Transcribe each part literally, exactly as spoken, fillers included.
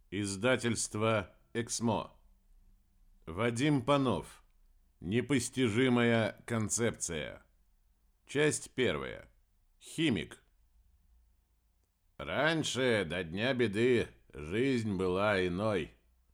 Издательство «Эксмо». Вадим Панов. Непостижимая концепция. Часть первая. Химик. Раньше, до дня беды, жизнь была иной.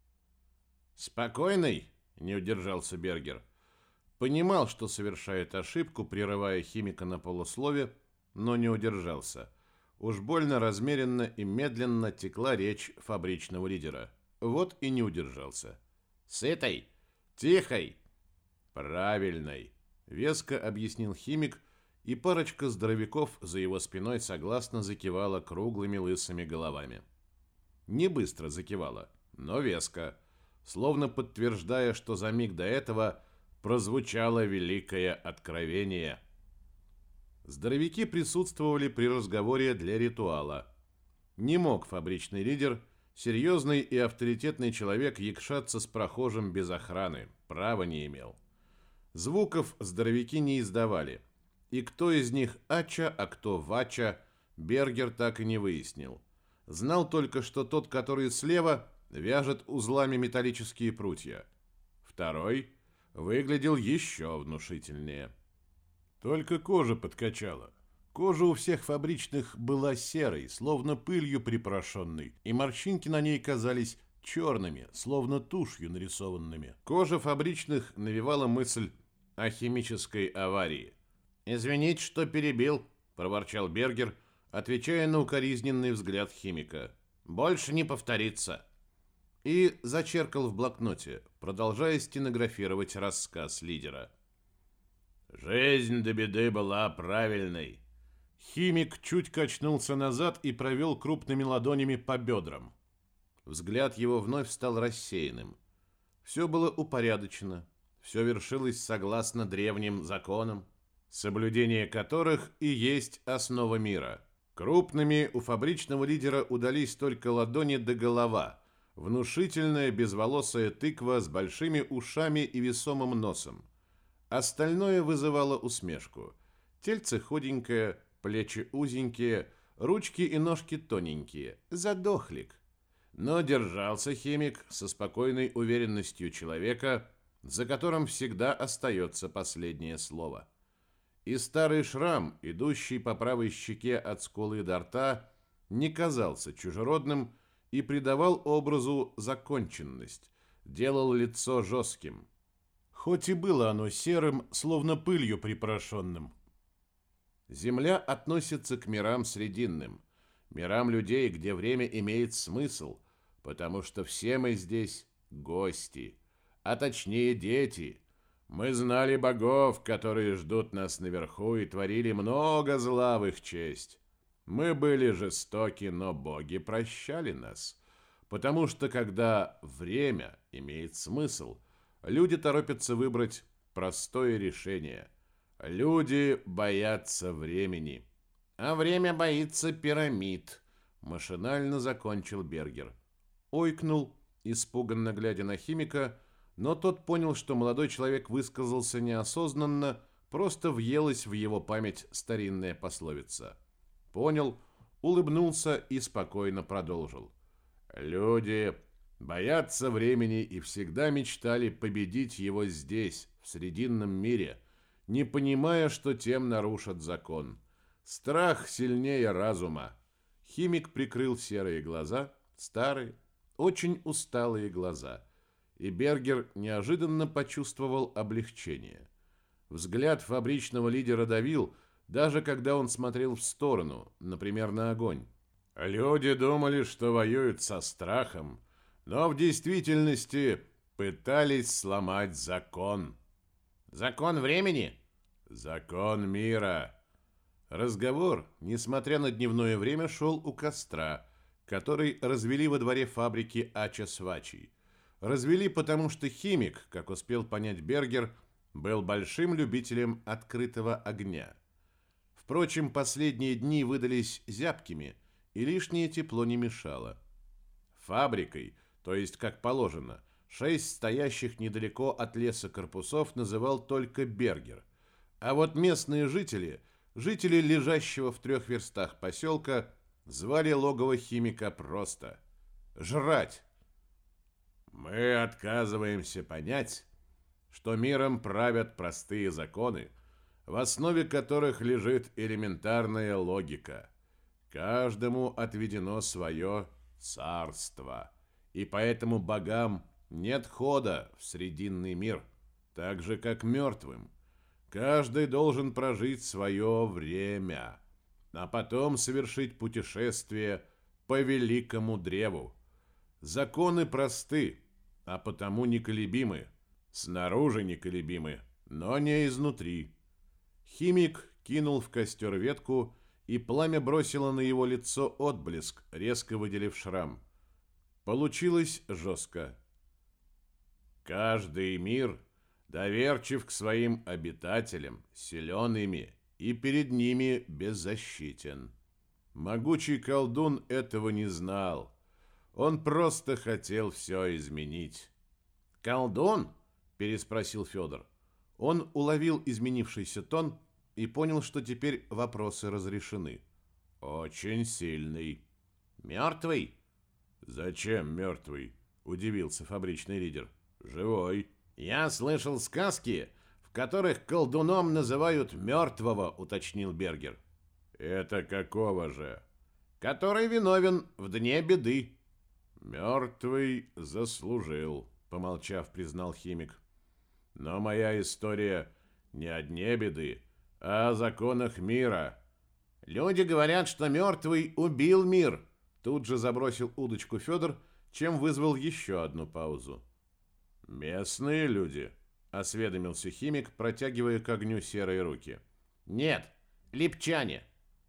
Спокойный, не удержался Бергер. Понимал, что совершает ошибку, прерывая химика на полуслове, но не удержался. Уж больно размеренно и медленно текла речь фабричного лидера. Вот и не удержался. «Сытой! Тихой!» «Правильной!» — веско объяснил химик, и парочка здоровяков за его спиной согласно закивала круглыми лысыми головами. Не быстро закивала, но веско, словно подтверждая, что за миг до этого прозвучало великое откровение. Здоровяки присутствовали при разговоре для ритуала. Не мог фабричный лидер, серьезный и авторитетный человек, якшаться с прохожим без охраны, права не имел. Звуков здоровяки не издавали, и кто из них Ача, а кто Вача, Бергер так и не выяснил. Знал только, что тот, который слева, вяжет узлами металлические прутья. Второй выглядел еще внушительнее. Только кожа подкачала. Кожа у всех фабричных была серой, словно пылью припорошенной, и морщинки на ней казались черными, словно тушью нарисованными. Кожа фабричных навевала мысль о химической аварии. «Извините, что перебил», — проворчал Бергер, отвечая на укоризненный взгляд химика. «Больше не повторится». И зачеркал в блокноте, продолжая стенографировать рассказ лидера. «Жизнь до беды была правильной». Химик чуть качнулся назад и провел крупными ладонями по бедрам. Взгляд его вновь стал рассеянным. Все было упорядочено, все вершилось согласно древним законам, соблюдение которых и есть основа мира. Крупными у фабричного лидера удались только ладони до голова, внушительная безволосая тыква с большими ушами и весомым носом. Остальное вызывало усмешку. Тельце худенькое, плечи узенькие, ручки и ножки тоненькие. Задохлик. Но держался химик со спокойной уверенностью человека, за которым всегда остается последнее слово. И старый шрам, идущий по правой щеке от скулы до рта, не казался чужеродным и придавал образу законченность, делал лицо жестким. Хоть и было оно серым, словно пылью припорошенным. Земля относится к мирам срединным, мирам людей, где время имеет смысл, потому что все мы здесь гости, а точнее дети. Мы знали богов, которые ждут нас наверху, и творили много зла в их честь. Мы были жестоки, но боги прощали нас, потому что когда время имеет смысл, люди торопятся выбрать простое решение. Люди боятся времени. А время боится пирамид, машинально закончил Бергер. Ойкнул, испуганно глядя на химика, но тот понял, что молодой человек высказался неосознанно, просто въелась в его память старинная пословица. Понял, улыбнулся и спокойно продолжил. Люди боятся времени и всегда мечтали победить его здесь, в срединном мире, не понимая, что тем нарушат закон. Страх сильнее разума. Химик прикрыл серые глаза, старые, очень усталые глаза, и Бергер неожиданно почувствовал облегчение. Взгляд фабричного лидера давил, даже когда он смотрел в сторону, например, на огонь. Люди думали, что воюют со страхом, но в действительности пытались сломать закон. Закон времени? Закон мира. Разговор, несмотря на дневное время, шел у костра, который развели во дворе фабрики Ача с Вачей. Развели, потому что химик, как успел понять Бергер, был большим любителем открытого огня. Впрочем, последние дни выдались зябкими, и лишнее тепло не мешало. Фабрикой, то есть как положено, шесть стоящих недалеко от леса корпусов называл только Бергер. А вот местные жители, жители лежащего в трех верстах поселка, звали логово химика просто жрать. Мы отказываемся понять, что миром правят простые законы, в основе которых лежит элементарная логика. Каждому отведено свое царство, и поэтому богам нет хода в срединный мир, так же, как мертвым. Каждый должен прожить свое время, а потом совершить путешествие по великому древу. Законы просты, а потому неколебимы. Снаружи неколебимы, но не изнутри. Химик кинул в костер ветку, и пламя бросило на его лицо отблеск, резко выделив шрам. Получилось жестко. Каждый мир доверчив к своим обитателям, силен ими и перед ними беззащитен. Могучий колдун этого не знал. Он просто хотел все изменить. «Колдун?» – переспросил Федор. Он уловил изменившийся тон и понял, что теперь вопросы разрешены. «Очень сильный». «Мертвый?» «Зачем мертвый?» – удивился фабричный лидер. «Живой». «Я слышал сказки, в которых колдуном называют мертвого», – уточнил Бергер. «Это какого же?» «Который виновен в дне беды». «Мертвый заслужил», — помолчав, признал химик. «Но моя история не о дне беды, а о законах мира». «Люди говорят, что мертвый убил мир», — тут же забросил удочку Федор, чем вызвал еще одну паузу. «Местные люди», — осведомился химик, протягивая к огню серые руки. «Нет, липчане».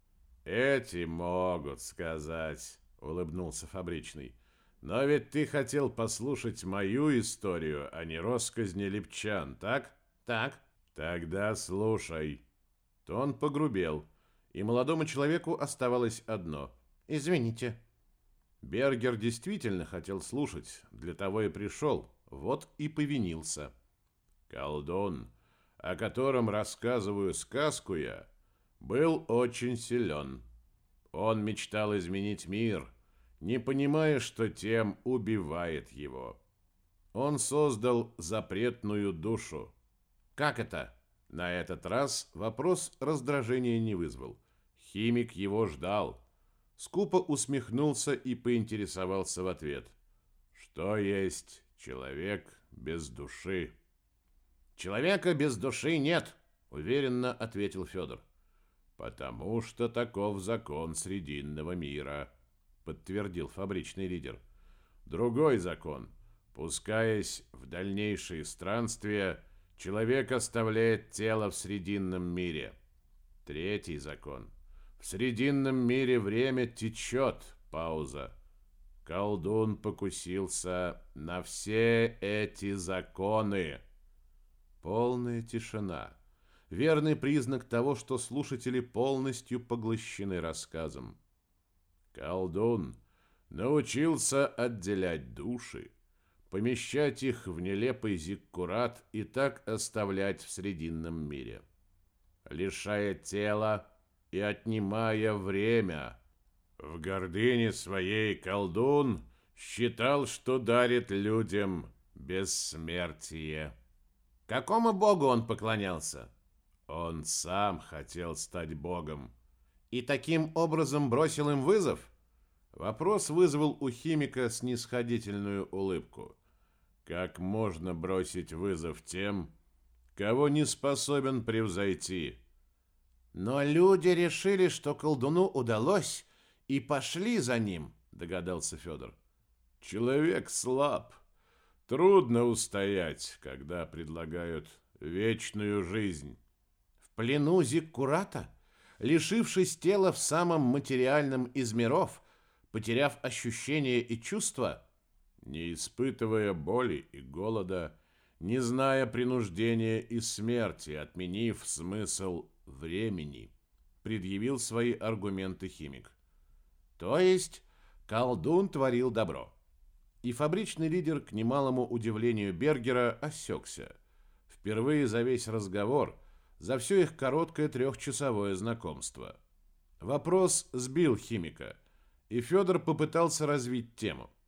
«Эти могут сказать», — улыбнулся фабричный. «Но ведь ты хотел послушать мою историю, а не россказни липчан, так?» «Так». «Тогда слушай». Тон погрубел, и молодому человеку оставалось одно. «Извините». Бергер действительно хотел слушать, для того и пришел, вот и повинился. «Колдун, о котором рассказываю сказку я, был очень силен. Он мечтал изменить мир, не понимая, что тем убивает его. Он создал запретную душу». «Как это?» На этот раз вопрос раздражения не вызвал. Химик его ждал. Скупо усмехнулся и поинтересовался в ответ. «Что есть человек без души?» «Человека без души нет», — уверенно ответил Федор. «Потому что таков закон Срединного мира», — подтвердил фабричный лидер. «Другой закон. Пускаясь в дальнейшие странствия, человек оставляет тело в Срединном мире. Третий закон. В Срединном мире время течет, пауза. Колдун покусился на все эти законы». Полная тишина. Верный признак того, что слушатели полностью поглощены рассказом. Колдун научился отделять души, помещать их в нелепый зиккурат и так оставлять в Срединном мире, лишая тела и отнимая время. В гордыне своей колдун считал, что дарит людям бессмертие. Какому богу он поклонялся? Он сам хотел стать богом. И таким образом бросил им вызов? Вопрос вызвал у химика снисходительную улыбку. Как можно бросить вызов тем, кого не способен превзойти? Но люди решили, что колдуну удалось, и пошли за ним, догадался Федор. Человек слаб. Трудно устоять, когда предлагают вечную жизнь. В плену зиккурата, лишившись тела в самом материальном из миров, потеряв ощущения и чувства, не испытывая боли и голода, не зная принуждения и смерти, отменив смысл времени, предъявил свои аргументы химик. То есть колдун творил добро. И фабричный лидер, к немалому удивлению Бергера, осекся. Впервые за весь разговор, за все их короткое трехчасовое знакомство. Вопрос сбил химика, и Федор попытался развить тему.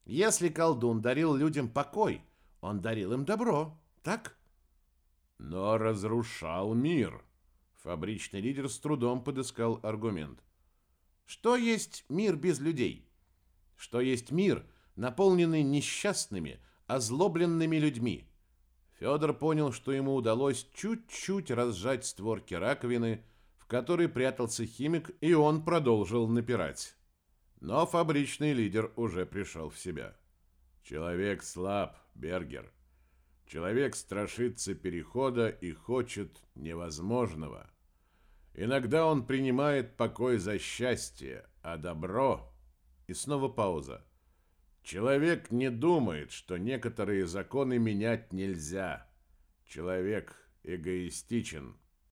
Если колдун дарил людям покой, он дарил им добро, так? Но разрушал мир. Фабричный лидер с трудом подыскал аргумент. Что есть мир без людей? Что есть мир, наполненный несчастными, озлобленными людьми? Федор понял, что ему удалось чуть-чуть разжать створки раковины, в которой прятался химик, и он продолжил напирать. Но фабричный лидер уже пришел в себя. Человек слаб, Бергер. Человек страшится перехода и хочет невозможного. Иногда он принимает покой за счастье, а добро... И снова пауза. Человек не думает, что некоторые законы менять нельзя. Человек эгоистичен.